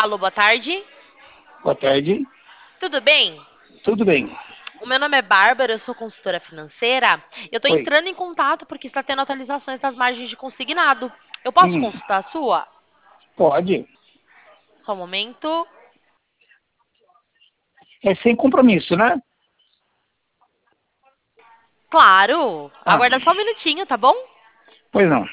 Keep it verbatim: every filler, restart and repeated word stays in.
Alô, boa tarde. Boa tarde. Tudo bem? Tudo bem? O meu nome é Bárbara, eu sou consultora financeira. Eu estou Oi. entrando em contato porque está tendo atualizações das margens de consignado. Eu posso Hum, consultar a sua? pode. Só um momento. É sem compromisso, né? Claro. Ah, Aguarda só um minutinho, tá bom? pois não.